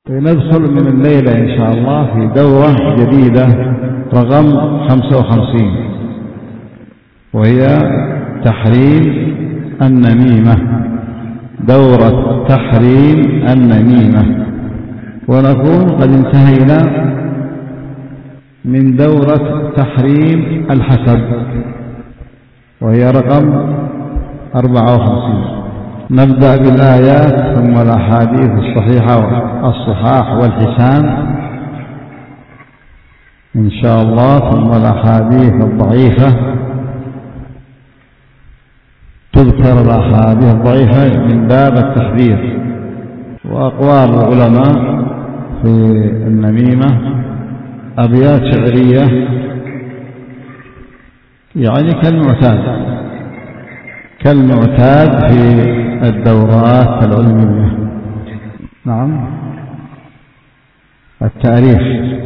ندخل من الليلة إن شاء الله في دورة جديدة رقم 55، وهي تحريم النميمة، دورة تحريم النميمة. ونكون قد انتهينا من دورة تحريم الحسد، وهي رقم 54. نبدأ بالآيات ثم الأحاديث الصحيحة الصحاح والحسان إن شاء الله، ثم الأحاديث الضعيفة. تذكر الأحاديث الضعيفة من باب التحذير، وأقوال العلماء في النميمة أبيات شعرية يعني كالمعتاد في الدورات العلمية. نعم، التعريف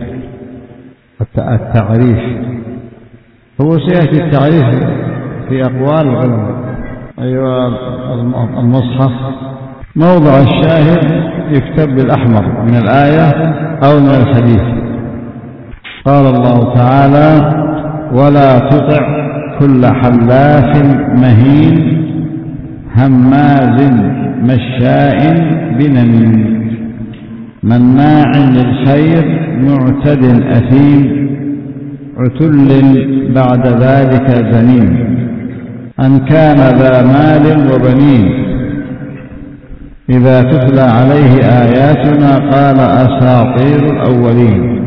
هو سيأتي التعريف في أقوال العلماء. أيها المصحف موضع الشاهد يكتب بالأحمر من الآية أو من الحديث. قال الله تعالى: ولا تطع كل حلاف مهين هماز مشاء بنميم مناع للخير معتد أثيم عتل بعد ذلك زنيم أن كان ذا مال وبنين إذا تتلى عليه آياتنا قال أساطير الأولين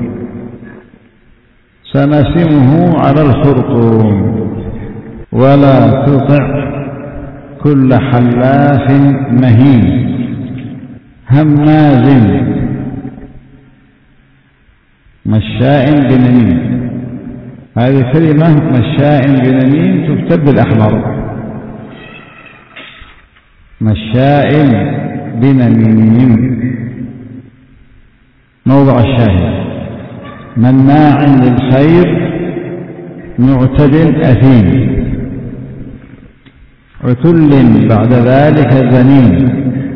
سنسمه على الخرطوم. ولا تطع كل حلاف مهين هماز مشاء بنميم. هذه كلمة مشاء بنميم تكتب بالأحمر، مشاء بنميم. موضع الشاهد: مناع للخير معتد أثيم عتل بعد ذلك زنيم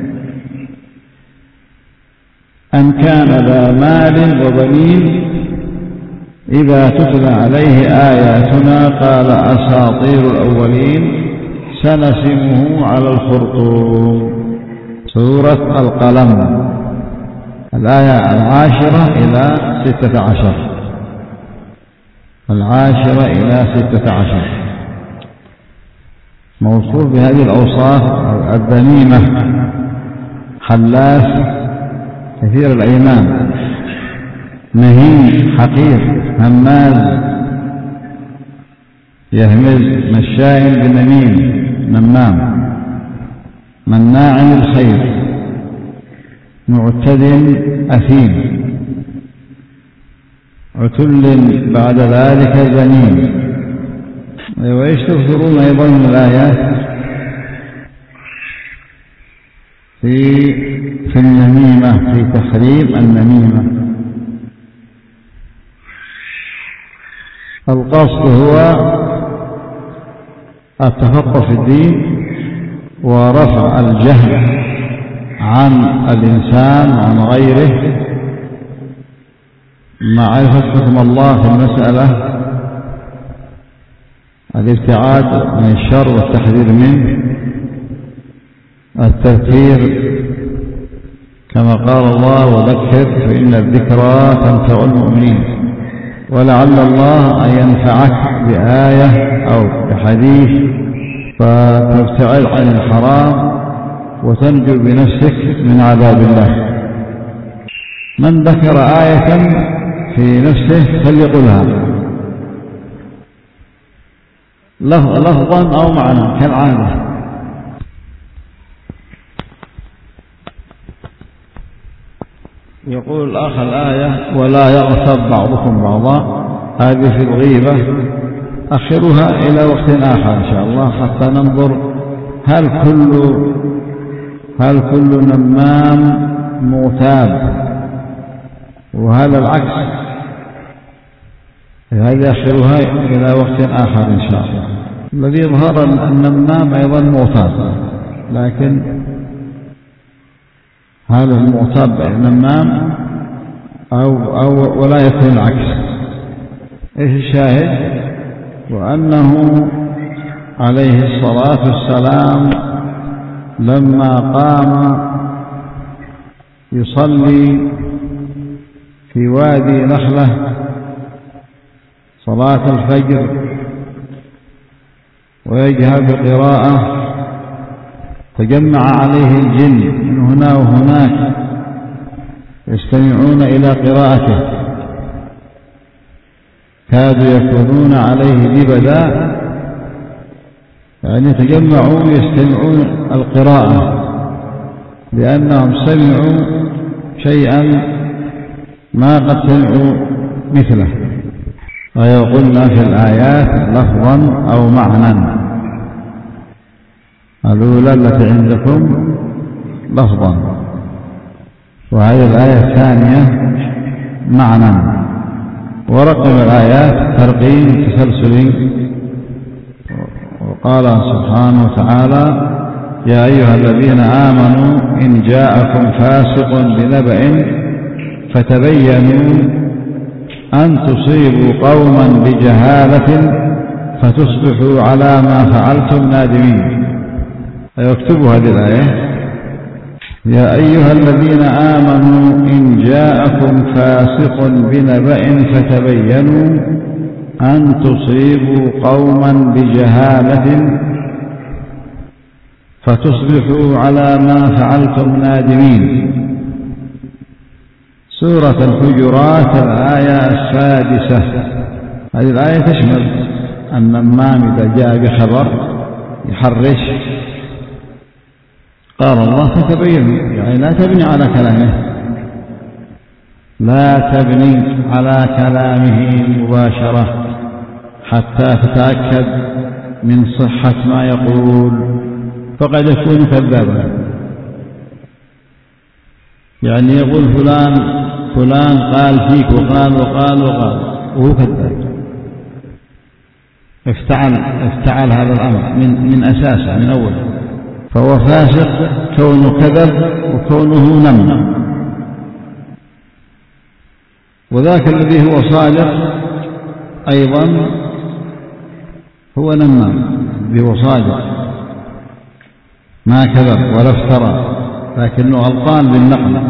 أن كان ذا مال وبنين إذا تتلى عليه آياتنا قال أساطير الأولين سنسمه على الخرطوم. سورة القلم، الآية 10 إلى 16. 10 إلى 16 موصوف بهذه الأوصاف الذميمة: حلاف كثير الأيمان، مهين حقير، هماز يهمز، مشاء بنميم نمام، مناع للخير معتد أثيم عتل بعد ذلك زنيم. وإيش تذكرون أيضا من الآيات في النميمة، في تحريم النميمة؟ القصد هو التفقه في الدين ورفع الجهل عن الإنسان وعن غيره، معرفة حكم الله في المسألة، الابتعاد عن الشر والتحذير منه، التذكير كما قال الله: وذكر فإن الذكرى تنفع المؤمنين. ولعل الله أن ينفعك بآية أو بحديث فتبتعد عن الحرام وتنجو بنفسك من عذاب الله. من ذكر آية في نفسه فليقلها لفظا أو معنى كالعادة. يقول الأخ الآية: ولا يغتب بعضكم بعضا، هذه في الغيبة، أخرها إلى وقت آخر إن شاء الله حتى ننظر هل كل نمام مغتاب، وهذا العكس، هذه أخرها إلى وقت آخر إن شاء الله. الذي يظهر النمام أيضا مغتاب، لكن هذا المغتاب النمام أو ولا يكون العكس. إيش الشاهد؟ وأنه عليه الصلاة والسلام لما قام يصلي في وادي نخلة صلاة الفجر ويجهر بقراءة، تجمع عليه الجن من هنا وهناك يستمعون إلى قراءته، كادوا يكونون عليه لبدا، يعني تجمعوا يستمعون القراءة لأنهم سمعوا شيئا ما قد سمعوا مثله. ويقولنا في الآيات لفظا أو معنى، الأولى التي عندكم لفظا، وهذه الآية الثانية معنى، ورقم الآيات ترقيم تسلسلي. وقال سبحانه وتعالى: يا أيها الذين آمنوا إن جاءكم فاسق بنبأ فتبينوا أن تصيبوا قوما بجهالة فتصبحوا على ما فعلتم نادمين. يكتبوا هذه الآية: يا أيها الذين آمنوا إن جاءكم فاسق بنبأ فتبينوا أن تصيبوا قوما بجهالة فتصبحوا على ما فعلتم نادمين. سورة الحجرات الآية 6. هذه الآية تشمل النمام إذا جاء بخبر يحرش، قال الله فتبينوا، يعني لا تبني على كلامه، لا تبني على كلامه مباشرة حتى تتأكد من صحة ما يقول، فقد يكون كذابا. يعني يقول فلان قال فيك وقال وهو كذاب، افتعل هذا الأمر من أساسه من أول، فهو فاسق كونه كذب وكونه نم. وذاك الذي هو صادق أيضا هو نمام، الذي هو صادق ما كذب ولا افترى، لكنه غلطان بالنقل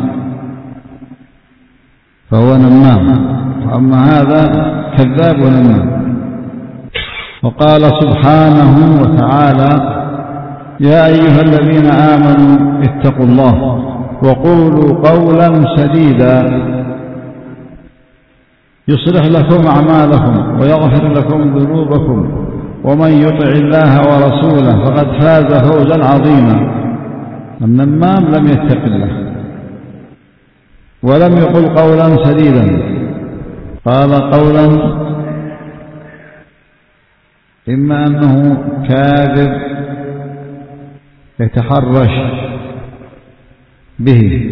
فهو نمام، وأما هذا كذاب ونمام. وقال سبحانه وتعالى: يا أيها الذين آمنوا اتقوا الله وقولوا قولا سديدا يصلح لكم أعمالكم ويغفر لكم ذنوبكم ومن يطع الله ورسوله فقد فاز فوزا عظيما. النمام لم يتق الله ولم يقل قولا سديدا، قال قولا إما أنه كاذب يتحرش به،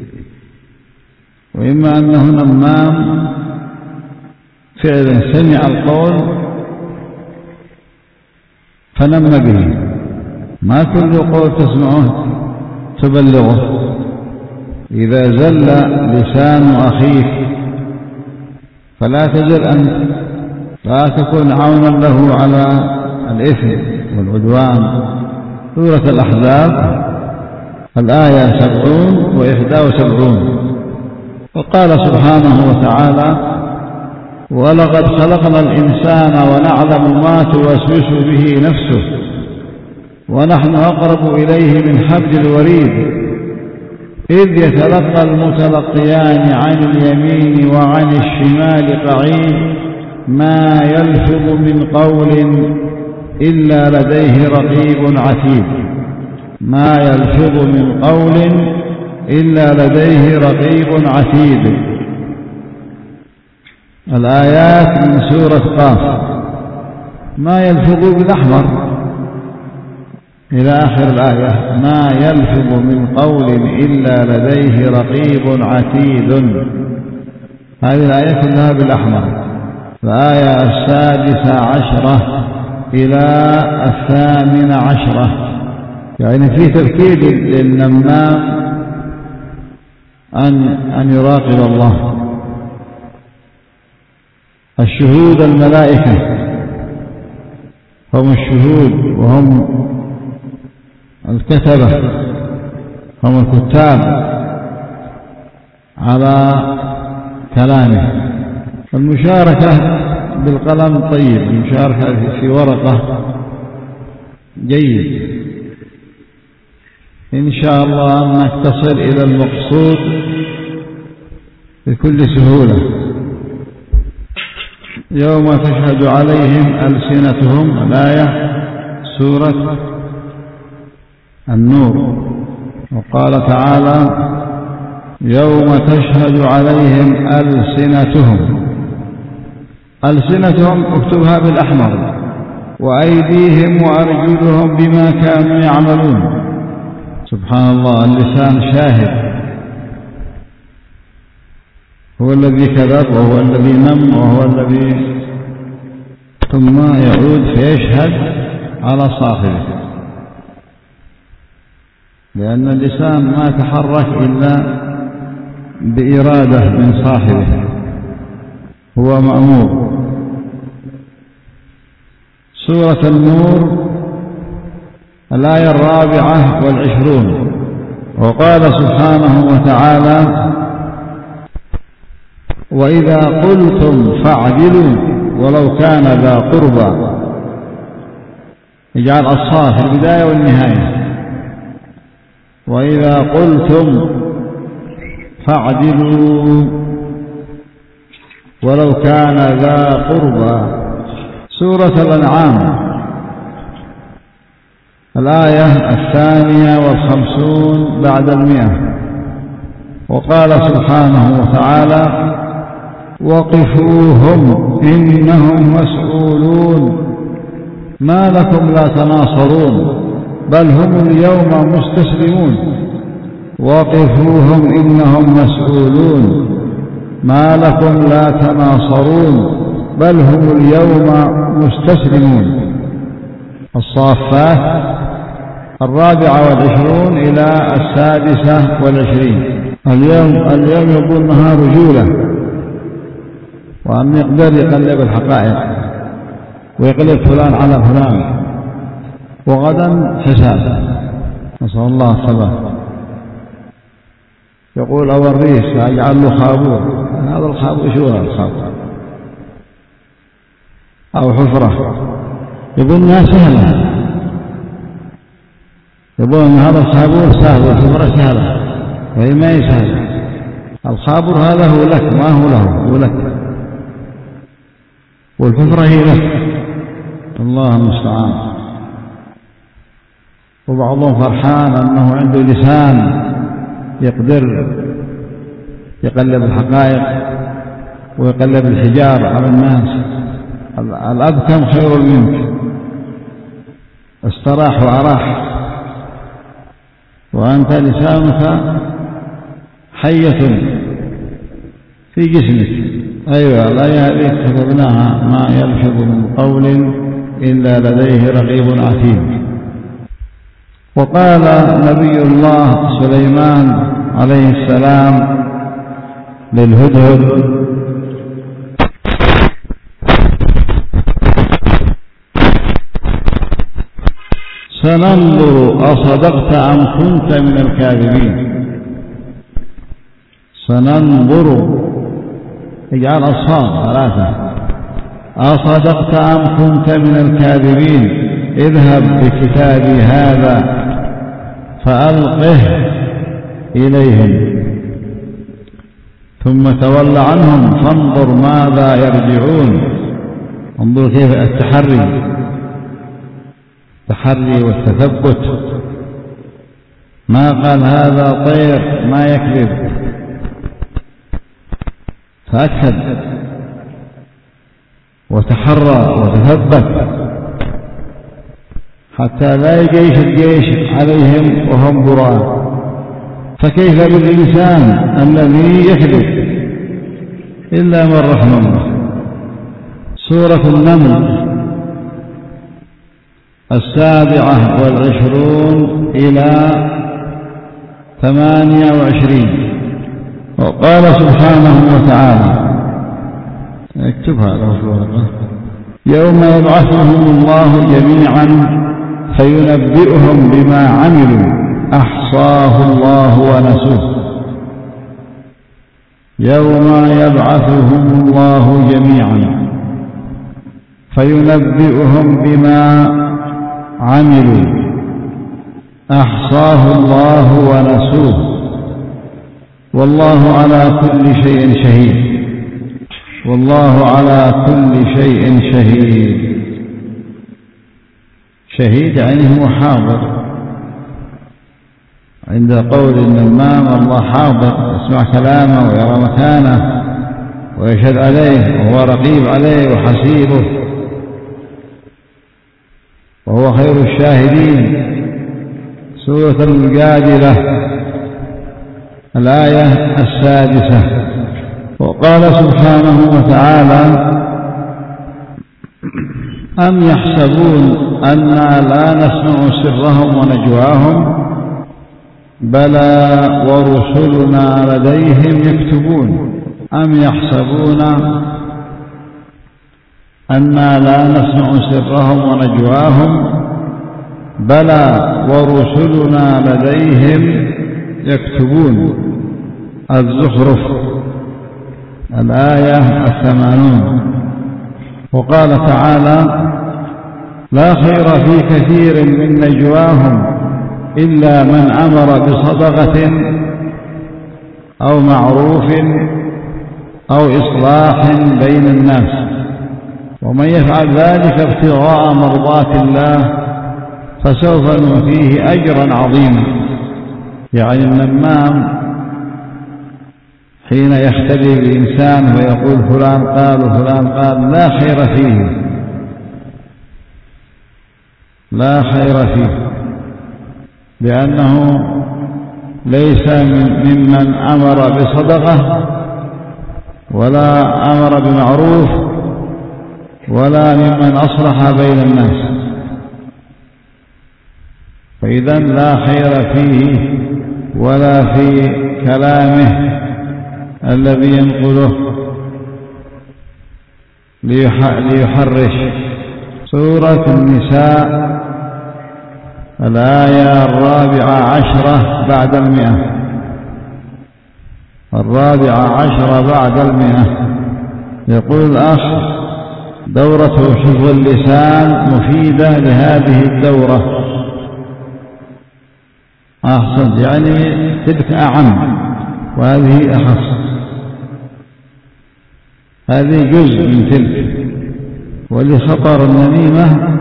وإما أنه نمام فعلا سمع القول فنم به. ما كل قول تسمعه تبلغه، إذا زل لسان أخيك فلا تزل أنت، لا تكون عونا له على الإثم والعدوان. سورة الأحزاب الآية 70 و71. وقال سبحانه وتعالى: ولقد خلقنا الإنسان ونعلم ما توسوس به نفسه ونحن أقرب إليه من حبل الوريد إذ يتلقى المتلقيان عن اليمين وعن الشمال قعيد ما يلفظ من قول إلا لديه رقيب عتيد. ما يلفظ من قول إلا لديه رقيب عتيد. الآيات من سورة قاف. ما يلفظ بالأحمر إلى آخر الآية: ما يلفظ من قول إلا لديه رقيب عتيد. هذه الآية كلها بالأحمر. الآية 16 إلى 18 يعني في تركيب للنمام أن يراقب الله. الشهود الملائكة هم الشهود، وهم الكتبة، هم الكتاب على كلامه. المشاركة بالقلم طيب، المشاركة في ورقة جيد، إن شاء الله أنك تصل إلى المقصود بكل سهولة. يوم تشهد عليهم ألسنتهم، الآية سورة النور. وقال تعالى: يوم تشهد عليهم ألسنتهم. ألسنتهم اكتبها بالأحمر، وأيديهم وأرجلهم بما كانوا يعملون. سبحان الله، اللسان شاهد، هو الذي كذب وهو الذي نم وهو الذي، ثم يعود فيشهد على صاحبه، لأن اللسان ما تحرك إلا بإرادة من صاحبه، هو مأمور. سورة النور الآية 24. وقال سبحانه وتعالى: وإذا قلتم فاعدلوا ولو كان ذا قربى. اجعل الصاد في البداية والنهاية. وإذا قلتم فاعدلوا ولو كان ذا قربى. سورة الأنعام الآية 52 بعد 100. وقال سبحانه وتعالى: وقفوهم إنهم مسؤولون ما لكم لا تناصرون بل هم اليوم مستسلمون. وقفوهم إنهم مسؤولون ما لكم لا تناصرون بل هم اليوم مستسلمون. الصافات 24 إلى 26. اليوم يقول نهار رجولة، وأن يقدر يقلب الحقائق ويقلب فلان على فلان، وغدا حساب، نسأل الله الثبات. يقول أوريس أجعل له خابور، هذا الخابور شو هذا الخابور؟ أو حفرة، يقول إنها سهلة، يقول إن هذا الخابور سهل والحفرة سهلة، وهي ما هي سهلة. الخابور هذا هو لك، ما هو له، هو لك، والحفرة هي لك. الله المستعان. وبعضهم فرحان أنه عنده لسان يقدر يقلب الحقائق ويقلب الحجار على الناس. الأبكم خير منك، استراح وأراح، وأنت لسانك حية في جسمك. أيوة، الآية هذه كتبناها: ما يلفظ من قول إلا لديه رقيب عتيد. وقال نبي الله سليمان عليه السلام للهدهد: سننظر أصدقت أم كنت من الكاذبين. سننظر، اجعل الصاد 3. أصدقت أم كنت من الكاذبين. اذهب بكتابي هذا فألقه إليهم ثم تول عنهم فانظر ماذا يرجعون. انظر كيف التحري والتثبت. ما قال هذا طير ما يكذب، تأكد وتحرى وتثبت حتى لا يجيش الجيش عليهم وهم براء. فكيف بالإنسان الذي يكذب إلا من رحم الله. سورة النمل 27 إلى 28. وقال سبحانه وتعالى، اكتبها له في الورقة: يوم يبعثهم الله جميعا فينبئهم بما عملوا أحصاه الله ونسوه. يوم يبعثهم الله جميعا فينبئهم بما عملوا أحصاه الله ونسوه، والله على كل شيء شهيد. والله على كل شيء شهيد. شهيد يعني هو حاضر عند قول النمام: الله حاضر، يسمع كلامه ويرى مكانه ويشهد عليه وهو رقيب عليه وحسيبه وهو خير الشاهدين. سورة المجادلة الآية 6. وقال سبحانه وتعالى: أم يحسبون أنا لا نسمع سرهم ونجواهم بلى ورسلنا لديهم يكتبون. أم يحسبون أنا لا نسمع سرهم ونجواهم بلى ورسلنا لديهم يكتبون. الزخرف الآية 80. وقال تعالى: لا خير في كثير من نجواهم إلا من أمر بصدقة أو معروف أو إصلاح بين الناس، ومن يفعل ذلك ابتغاء مرضات الله فسوف نؤتيه أجرا عظيما. يعني النمام حين يختلي بإنسان ويقول فلان قال وفلان قال لا خير فيه، لا خير فيه، لأنه ليس ممن أمر بصدقة ولا أمر بمعروف ولا ممن أصلح بين الناس، فإذا لا خير فيه ولا في كلامه الذي ينقله ليحرش. سورة النساء الآية 14 بعد 100. 14 بعد 100. يقول الأخ: دورة حفظ اللسان مفيدة لهذه الدورة. أحسن، يعني تلك أعم وهذه أخص. هذه جزء من تلك. ولخطر النميمة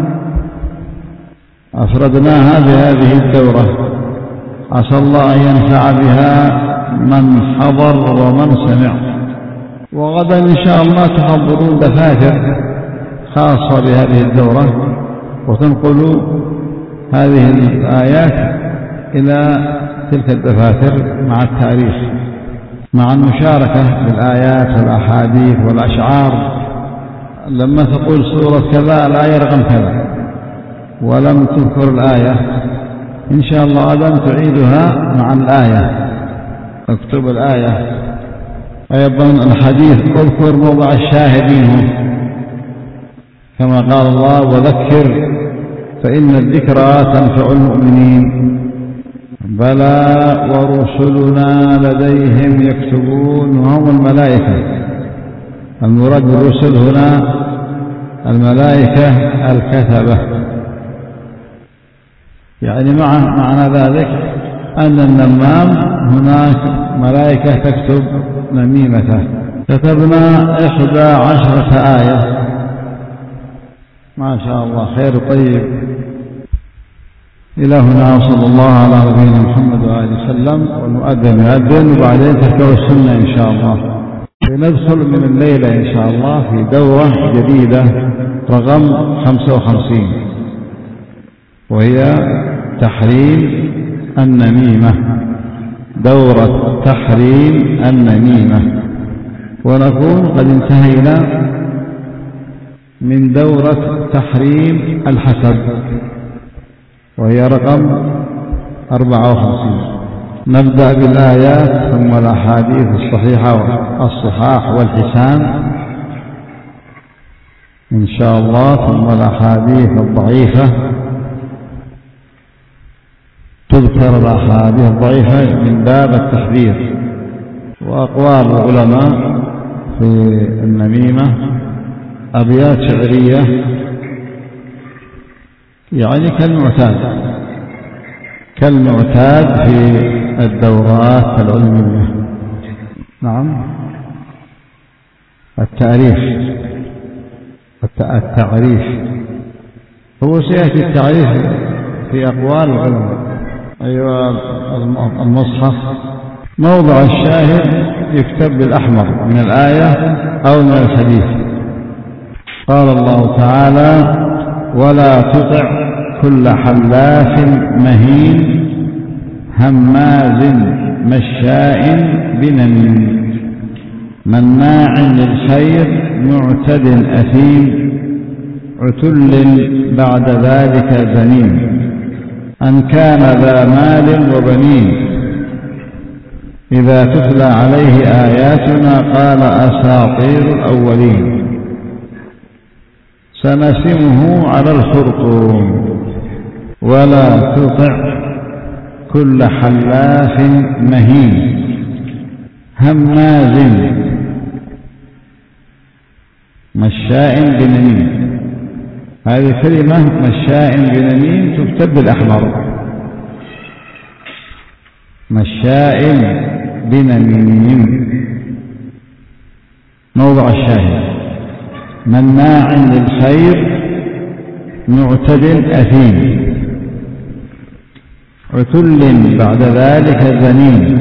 أفردناها بهذه الدورة، عسى الله أن ينفع بها من حضر ومن سمع. وغدا إن شاء الله تحضرون دفاتر خاصة بهذه الدورة وتنقلوا هذه الآيات إلى تلك الدفاتر مع التاريخ، مع المشاركة بالآيات والأحاديث والأشعار. لما تقول سورة كذا الآية رقم كذا ولم تذكر الآية، إن شاء الله غدا تعيدها مع الآية. اكتب الآية. أيضا الحديث: اذكر موضع الشاهد منه، كما قال الله: وذكر فإن الذكرى تنفع المؤمنين. بلى ورسلنا لديهم يكتبون، وهم الملائكة. المراد بالرسل هنا الملائكة الكتبة. يعني معنى ذلك أن النمام هناك ملائكة تكتب نميمته. كتبنا 11 آية، ما شاء الله، خير طيب. إلى هنا وصلى الله على نبينا محمد وآله وسلم. والمؤذن يؤذن وبعدين تذكر السنة إن شاء الله. ندخل من الليلة إن شاء الله في دورة جديدة رقم 55، وهي تحريم النميمة. دورة تحريم النميمة. ونكون قد انتهينا من دورة تحريم الحسد، وهي رقم 54. نبدأ بالآيات ثم الأحاديث الصحاح والحسان إن شاء الله، ثم الأحاديث الضعيفة. تذكر الأحاديث الضعيفة من باب التحذير، وأقوال العلماء في النميمة أبيات شعرية يعني كالمعتاد في الدورات العلمية. نعم، التعريف هو سيأتي التعريف في أقوال العلماء. أيها المصحف موضع الشاهد يكتب بالأحمر من الآية أو من الحديث. قال الله تعالى: ولا تطع كل حلاف مهين هماز مشاء بنميم مناع للخير معتد أثيم عتل بعد ذلك زنيم أن كان ذا مال وبنين إذا تتلى عليه آياتنا قال أساطير الأولين سنسمه على الخرطوم. ولا تطع كل حلاف مهين هماز مشاء بنميم. هذه كلمة مشاء بنميم تكتب بالأحمر، مشاء بنميم. موضع الشاهد مناع للخير معتد أثيم عتل بعد ذلك زنيم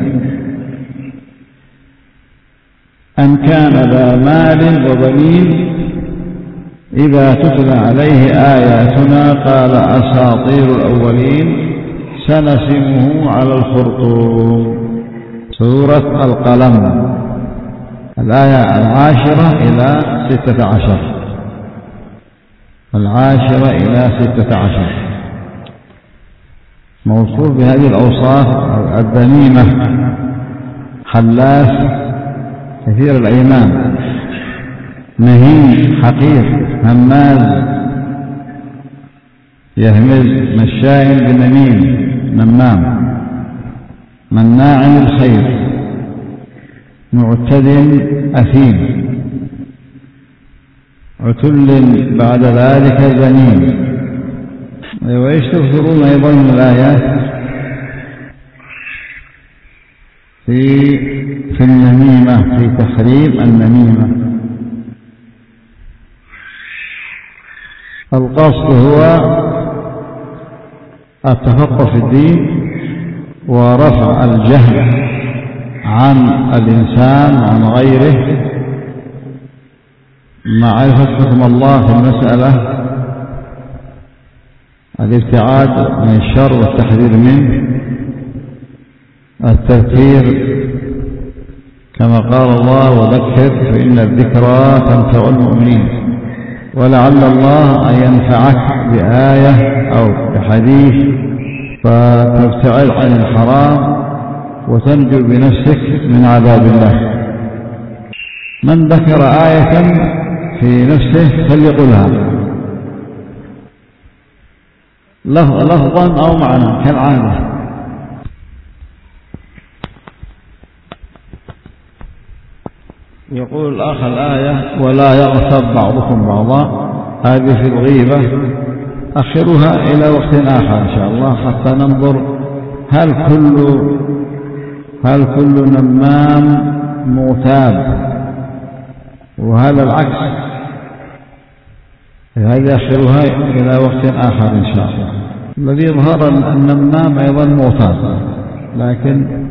أن كان ذا مال وبنين إذا تتلى عليه آياتنا قال أساطير الأولين سنسمه على الخرطوم. سورة القلم، الآية 10 إلى 16. 10 إلى 16 موصوف بهذه الأوصاف الذميمة: حلاف كثير الأيمان، مهين حقير، هماز يهمز، مشاء بنميم نمام، مناع للخير معتد أثيم عتل بعد ذلك زنيم. وإيش تذكرون أيضا من الآيات في النميمة، في تحريم النميمة؟ القصد هو التفقه في الدين ورفع الجهل عن الإنسان وعن غيره، معرفة حكم الله في المسألة، الابتعاد من الشر والتحذير منه، التذكير كما قال الله: وذكر فإن الذكرى تنفع المؤمنين. ولعل الله أن ينفعك بآية أو بحديث فتبتعد عن الحرام وتنجو بنفسك من عذاب الله. من ذكر آية في نفسه فليقلها لفظا أو معنى كالعادة. يقول الأخ الآية: ولا يغتب بعضكم بعضا، هذه في الغيبة، أخرها إلى وقت آخر إن شاء الله حتى ننظر هل كل نمام مغتاب، وهذا العكس. هذه أخرها إلى وقت آخر إن شاء الله. الذي يظهر النمام أيضا مغتاب، لكن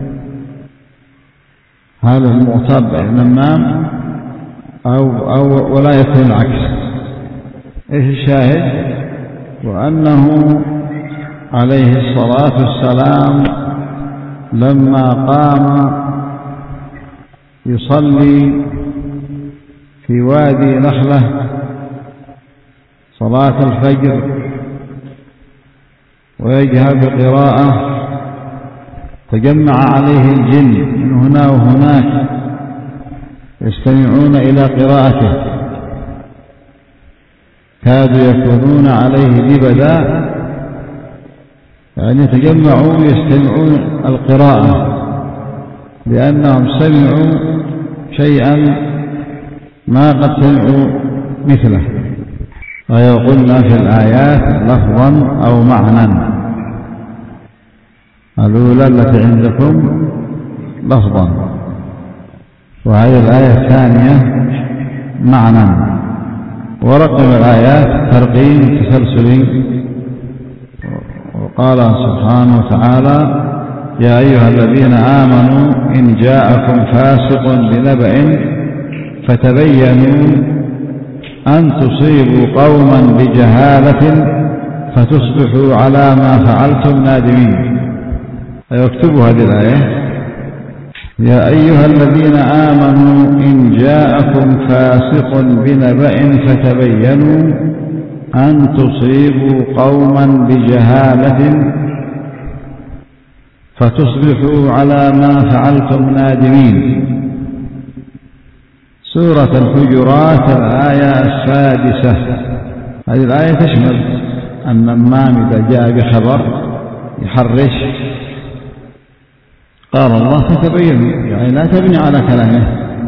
هذا المغتاب النمام أو ولا يكون العكس. إيش الشاهد؟ وأنه عليه الصلاة والسلام لما قام يصلي في وادي نخلة صلاة الفجر ويجهر بقراءة تجمع عليه الجن من هنا وهناك يستمعون إلى قراءته، كادوا يكونون عليه لبدا، يعني تجمعوا يستمعون القراءة لأنهم سمعوا شيئا ما قد سمعوا مثله. ويقولنا في الآيات لفظا أو معنى، الأولى التي عندكم لفظا، وهذه الآية الثانية معنى، ورقم الآيات ترقيم تسلسلي. وقال سبحانه وتعالى: يا أيها الذين آمنوا إن جاءكم فاسق بنبأ فتبينوا أن تصيبوا قوما بجهالة فتصبحوا على ما فعلتم نادمين. يكتبوا هذه الآية: يا أيها الذين آمنوا إن جاءكم فاسق بنبأ فتبينوا أن تصيبوا قوما بجهالة فتصبحوا على ما فعلتم نادمين. سورة الحجرات الآية السادسة. هذه الآية تشمل النمام إذا جاء بخبر يحرش، قال الله فتبينوا، يعني لا تبني على كلامه،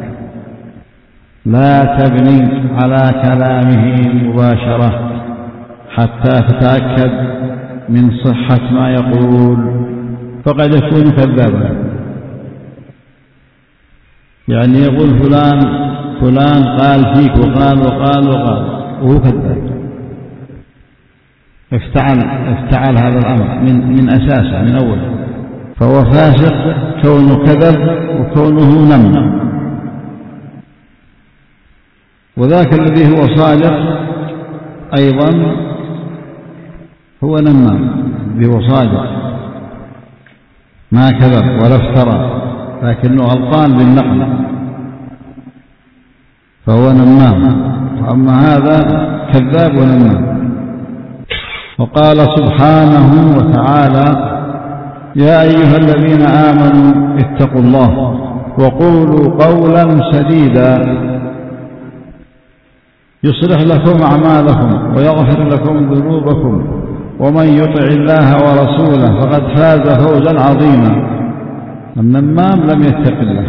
لا تبني على كلامه مباشرة حتى تتأكد من صحة ما يقول، فقد يكون كذابا. يعني يقول فلان قال فيك وقال وهو كذاب، افتعل هذا الأمر من أساسه من أول، فهو فاسق كونه كذب وكونه نم. وذاك الذي هو صادق أيضا هو نمام، الذي هو صادق ما كذب ولا افترى، لكنه غلطان بالنقل فهو نمام. أما هذا كذاب ونمام. وقال سبحانه وتعالى: يا أيها الذين آمنوا اتقوا الله وقولوا قولا سديدا يصلح لكم أعمالكم ويغفر لكم ذنوبكم ومن يطع الله ورسوله فقد فاز فوزا عظيما. النمام لم يتق الله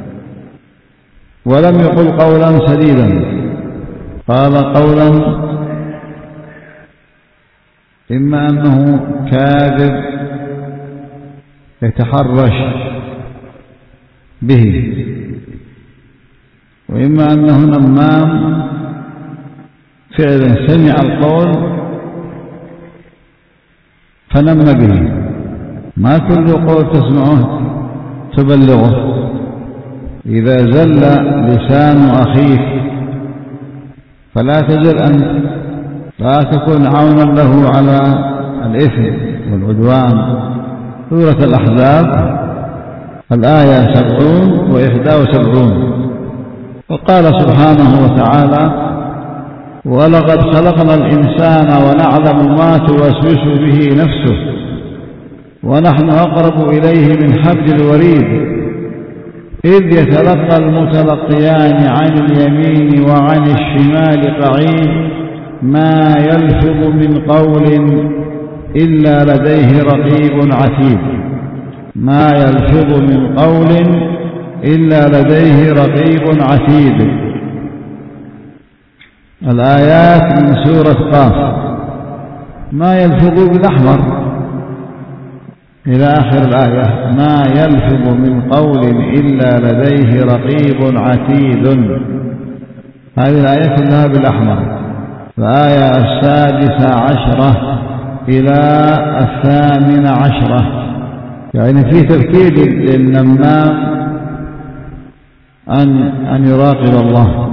ولم يقل قولا سديدا، قال قولا إما أنه كاذب يتحرش به، وإما أنه نمام فعلا سمع القول فنم به. ما كل قول تسمعه تبلغه. إذا زل لسان أخيك فلا تزل أنت، لا تكن عونا له على الإثم والعدوان. سورة الأحزاب الآية 70 و71. وقال سبحانه وتعالى: ولقد خلقنا الإنسان ونعلم ما توسوس به نفسه ونحن أقرب إليه من حبل الوريد إذ يتلقى المتلقيان عن اليمين وعن الشمال قعيد ما يلفظ من قول إلا لديه رقيب عتيد. ما يلفظ من قول إلا لديه رقيب عتيد. الآيات من سورة قاف. ما يلفظ بالأحمر إلى آخر الآية: ما يلفظ من قول إلا لديه رقيب عتيد. هذه الآية كلها بالأحمر. الآية 16 إلى 18 يعني في تذكير للنمام أن يراقب الله.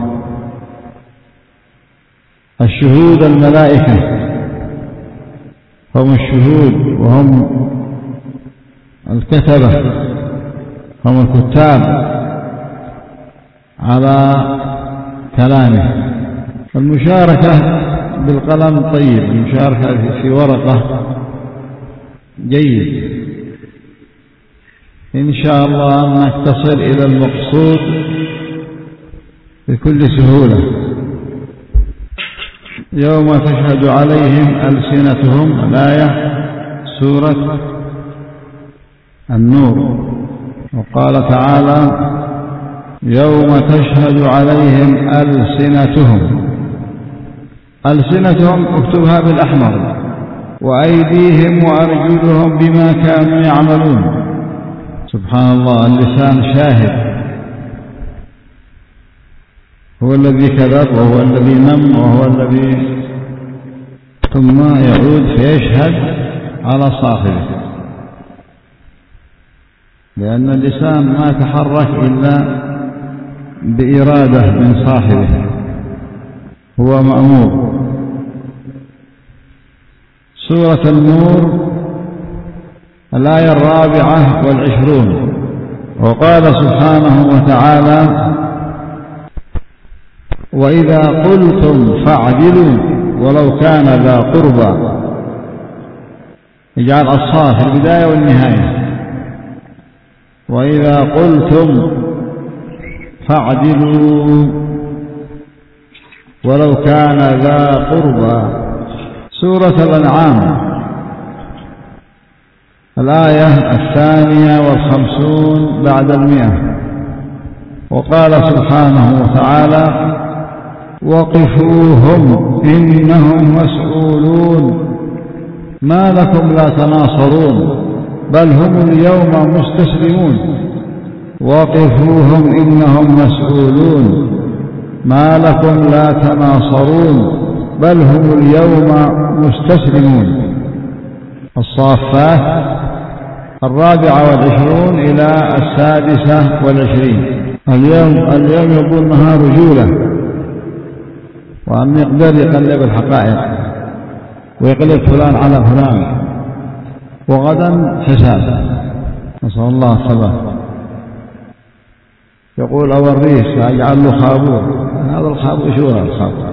الشهود الملائكة هم الشهود وهم الكتبة، هم الكتاب على كلامه. المشاركة بالقلم طيب، المشاركة في ورقة جيد، إن شاء الله أنك تصل إلى المقصود بكل سهولة. يوم تشهد عليهم ألسنتهم، الآية سورة النور. وقال تعالى: يوم تشهد عليهم ألسنتهم. ألسنتهم اكتبها بالأحمر، وأيديهم وأرجلهم بما كانوا يعملون. سبحان الله، اللسان شاهد، هو الذي كذب وهو الذي نم وهو الذي، ثم يعود فيشهد على صاحبه، لأن اللسان ما تحرك إلا بإرادة من صاحبه، هو مأمور. سورة النور الآية 24. وقال سبحانه وتعالى: وإذا قلتم فاعدلوا ولو كان ذا قربى. اجعل الصاد في البداية والنهاية. وإذا قلتم فاعدلوا ولو كان ذا قربى. سورة الأنعام الآية 52 بعد 100. وقال سبحانه وتعالى: وقفوهم إنهم مسؤولون ما لكم لا تناصرون بل هم اليوم مستسلمون. وقفوهم إنهم مسؤولون ما لكم لا تناصرون بل هم اليوم مستسلمون. الصافات 24 إلى 26. اليوم يقول نهار رجولة، وأن يقدر يقلب الحقائق ويقلب فلان على فلان، وغدا حساب، نسأل الله الثبات. يقول أوريس أجعل له خابور، هذا الخابور شو هذا الخابور؟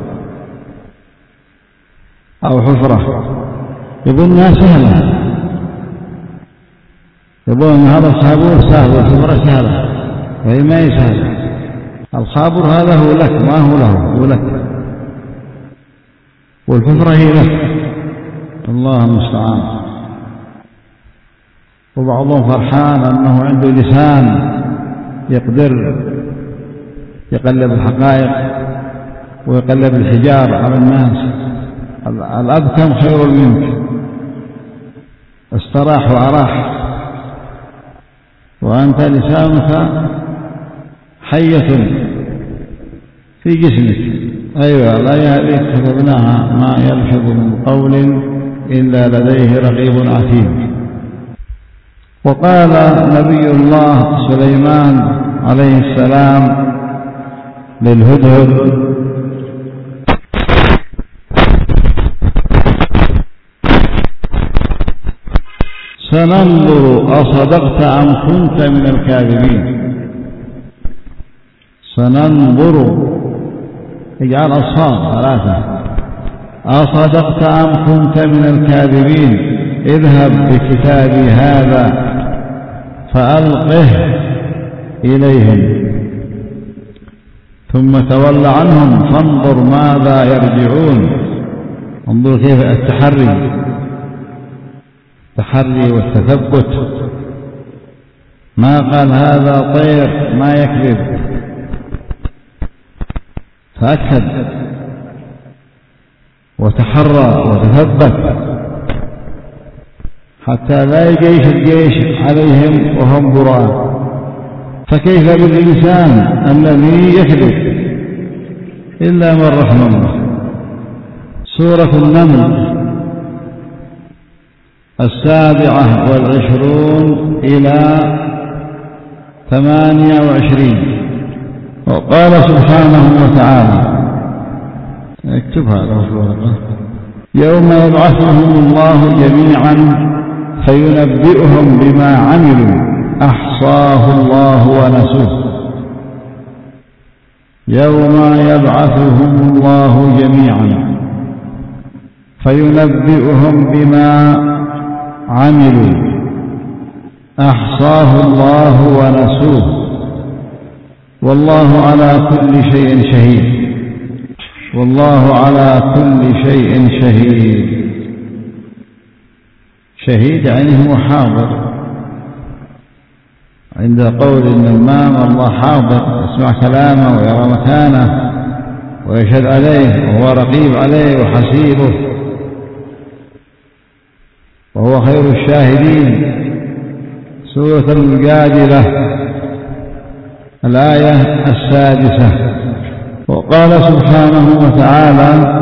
أو حفرة، يقولنا سهلة، يقول أن هذا الخابور سهل والحفرة سهلة، وهي ما هي سهلة. الخابور هذا هو لك، ما هو له، هو لك، والحفرة هي لك. الله المستعان. وبعضهم فرحان أنه عنده لسان يقدر يقلب الحقائق ويقلب الحجار على الناس. الأبكم خير منك، استراح وأراح، وأنت لسانك حية في جسمك. أيوة، الآية هذه كتبناها: ما يلفظ من قول إلا لديه رقيب عتيد. وقال نبي الله سليمان عليه السلام للهدهد: سننظر أصدقت أم كنت من الكاذبين. سننظر، اجعل الصاد 3. أصدقت أم كنت من الكاذبين. اذهب بكتابي هذا فألقه إليهم ثم تول عنهم فانظر ماذا يرجعون. انظر كيف التحري والتثبت. ما قال هذا طير ما يكذب، تأكد وتحرى وتثبت حتى لا يجيش الجيش عليهم وهم براء. فكيف بالإنسان الذي يكذب إلا من رحم الله. سورة النمل 27 إلى 28. وقال سبحانه وتعالى: اكتبها له في الورقة: يوم يبعثهم الله جميعا فينبئهم بما عملوا أحصاه الله ونسوه. يوم يبعثهم الله جميعا فينبئهم بما عملوا أحصاه الله ونسوه والله على كل شيء شهيد. والله على كل شيء شهيد. شهيد يعني هو حاضر عند قول النمام الله حاضر، يسمع كلامه ويرى مكانه ويشهد عليه وهو رقيب عليه وحسيبه وهو خير الشاهدين. سورة المجادلة الآية 6. وقال سبحانه وتعالى: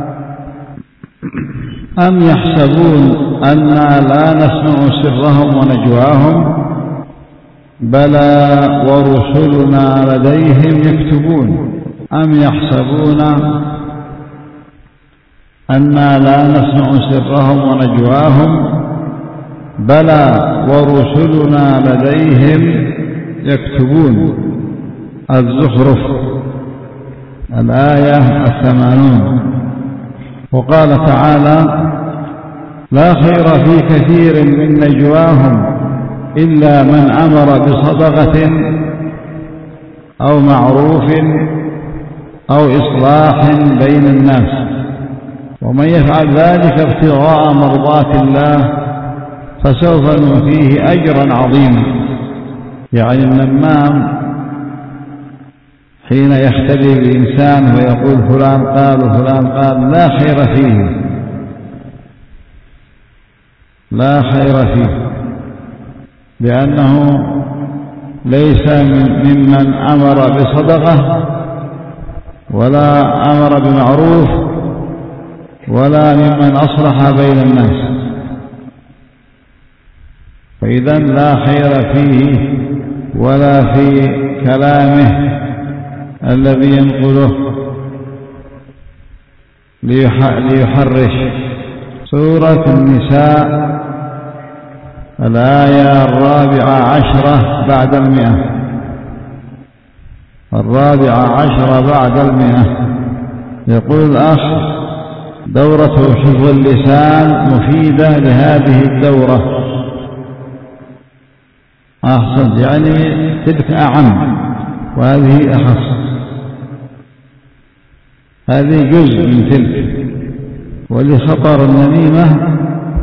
أم يحسبون أنا لا نسمع سرهم ونجواهم بلى ورسلنا لديهم يكتبون. أم يحسبون أنا لا نسمع سرهم ونجواهم بلى ورسلنا لديهم يكتبون. الزخرف الآية 80. وقال تعالى: لا خير في كثير من نجواهم إلا من أمر بصدقة أو معروف أو إصلاح بين الناس ومن يفعل ذلك ابتغاء مرضات الله فسوف نؤتيه أجرا عظيما. يعني النمام حين يختلي بإنسان ويقول فلان قال وفلان قال لا خير فيه، لا خير فيه، لأنه ليس ممن أمر بصدقة ولا أمر بمعروف ولا ممن أصلح بين الناس، فإذا لا خير فيه ولا في كلامه الذي ينقله ليحرش. سورة النساء الآية 14 بعد 100. 14 بعد 100. يقول الأخ: دورة حفظ اللسان مفيدة لهذه الدورة. أحسن، يعني تلك أعم وهذه أخص. هذه جزء من تلك. ولخطر النميمة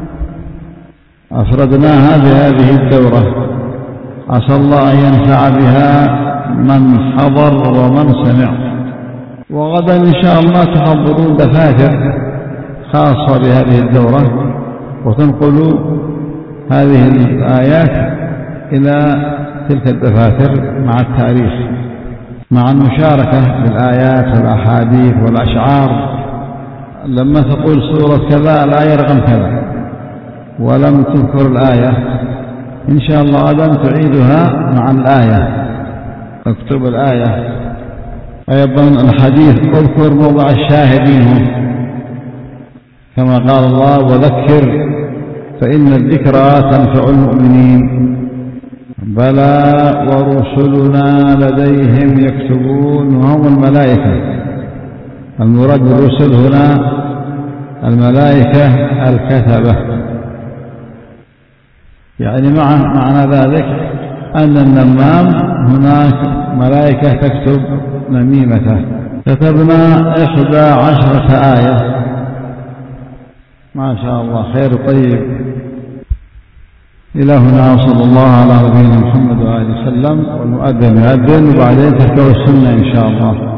أفردناها بهذه الدورة، عسى الله أن ينفع بها من حضر ومن سمع. وغدا إن شاء الله تحضرون دفاتر خاصة بهذه الدورة وتنقلوا هذه الآيات إلى تلك الدفاتر مع التاريخ، مع المشاركة بالآيات والأحاديث والأشعار. لما تقول سورة كذا الآية رقم كذا ولم تذكر الآية، إن شاء الله غدا تعيدها مع الآية، اكتب الآية. أيضا الحديث: اذكر موضع الشاهدين، كما قال الله: وذكر فإن الذكرى تنفع المؤمنين. بلى ورسلنا لديهم يكتبون، وهم الملائكة. المراد بالرسل هنا الملائكة الكتبة. يعني معنى ذلك أن النمام هناك ملائكة تكتب نميمته. كتبنا 11 آية، ما شاء الله، خير طيب. إلى هنا وصلى الله على نبينا محمد وآله وسلم. والمؤذن يؤذن وبعدين تتبع السنة إن شاء الله.